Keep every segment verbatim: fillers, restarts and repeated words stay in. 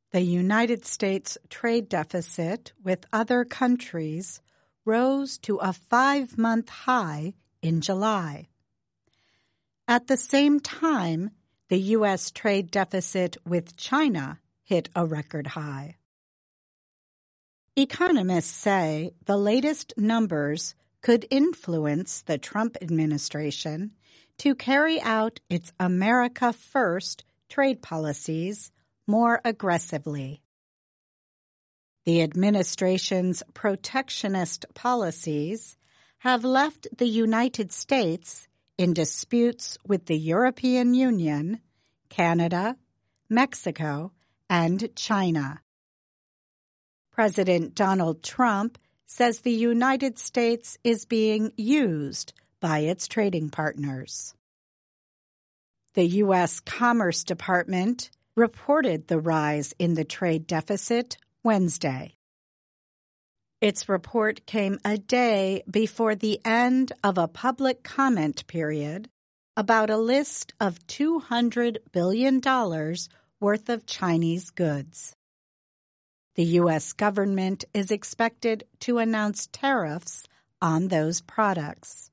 The United States trade deficit with other countries rose to a five-month high in July. At the same time, the U S trade deficit with China hit a record high. Economists say the latest numbers could influence the Trump administration to carry out its America First trade policies more aggressively. The administration's protectionist policies have left the United States in disputes with the European Union, Canada, Mexico, and China. President Donald Trump says the United States is being used by its trading partners. The U S Commerce Department reported the rise in the trade deficit Wednesday. Its report came a day before the end of a public comment period about a list of two hundred billion dollars worth of Chinese goods. The U S government is expected to announce tariffs on those products.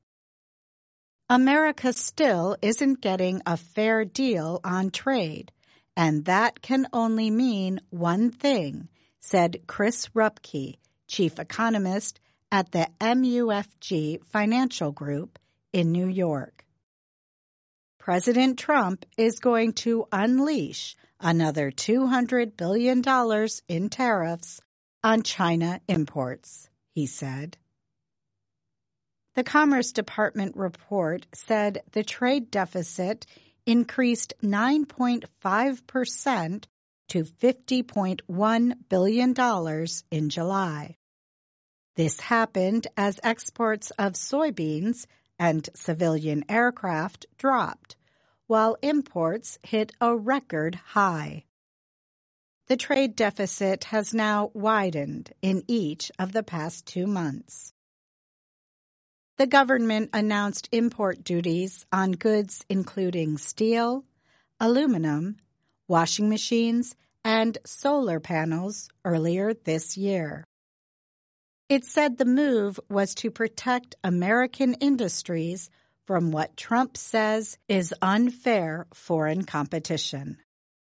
America still isn't getting a fair deal on trade, and that can only mean one thing, said Chris Rupke, chief economist at the M U F G Financial Group in New York. President Trump is going to unleash another two hundred billion dollars in tariffs on China imports, he said. The Commerce Department report said the trade deficit increased nine point five percent to fifty point one billion dollars in July. This happened as exports of soybeans and civilian aircraft dropped, while imports hit a record high. The trade deficit has now widened in each of the past two months. The government announced import duties on goods including steel, aluminum, washing machines, and solar panels earlier this year. It said the move was to protect American industries from what Trump says is unfair foreign competition.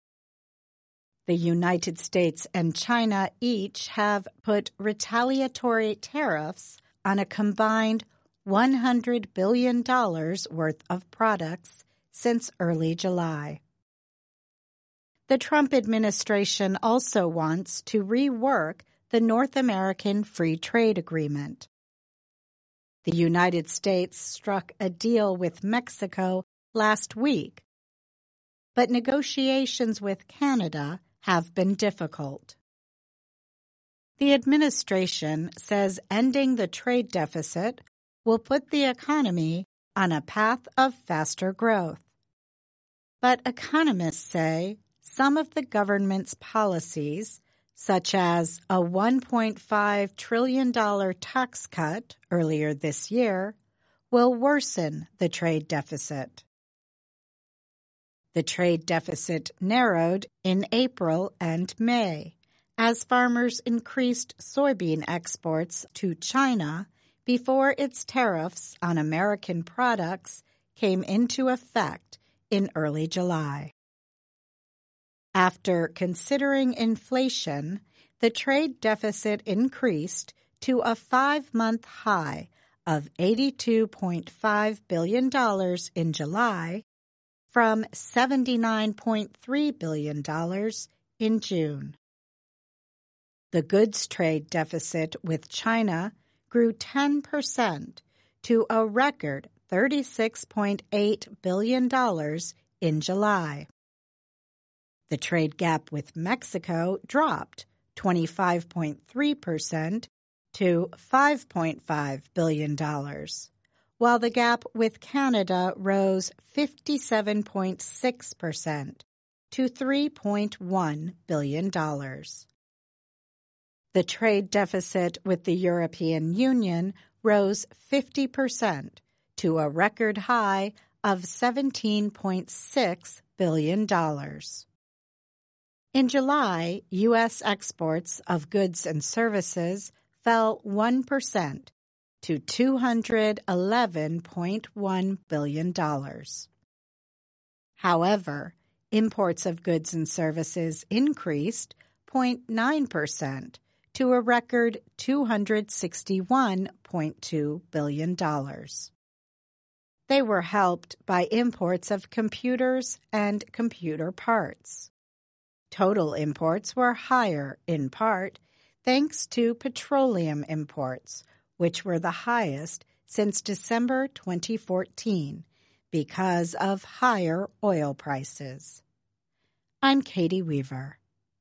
The United States and China each have put retaliatory tariffs on a combined one hundred billion dollars worth of products since early July. The Trump administration also wants to rework the North American Free Trade Agreement. The United States struck a deal with Mexico last week, but negotiations with Canada have been difficult. The administration says ending the trade deficit will put the economy on a path of faster growth. But economists say some of the government's policies, such as a one point five trillion dollars tax cut earlier this year, will worsen the trade deficit. The trade deficit narrowed in April and May as farmers increased soybean exports to China before its tariffs on American products came into effect in early July. After considering inflation, the trade deficit increased to a five-month high of eighty-two point five billion dollars in July from seventy-nine point three billion dollars in June. The goods trade deficit with China grew ten percent to a record thirty-six point eight billion dollars in July. The trade gap with Mexico dropped twenty-five point three percent to five point five billion dollars, while the gap with Canada rose fifty-seven point six percent to three point one billion dollars. The trade deficit with the European Union rose fifty percent to a record high of seventeen point six billion dollars. In July, U S exports of goods and services fell one percent to two hundred eleven point one billion dollars. However, imports of goods and services increased zero point nine percent to a record two hundred sixty-one point two billion dollars. They were helped by imports of computers and computer parts. Total imports were higher, in part, thanks to petroleum imports, which were the highest since December twenty fourteen because of higher oil prices. I'm Katie Weaver.